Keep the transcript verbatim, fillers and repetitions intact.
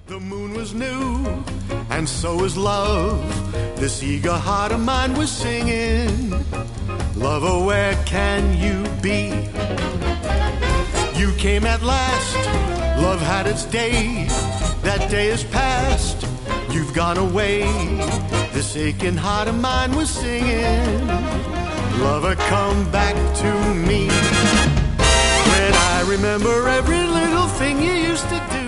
The moon was new, and so was love. This eager heart of mine was singing, lover, where can you be? You came at last, love had its day. That day is past, you've gone away. This aching heart of mine was singing, lover, come back to me. When I remember every little thing you used to do,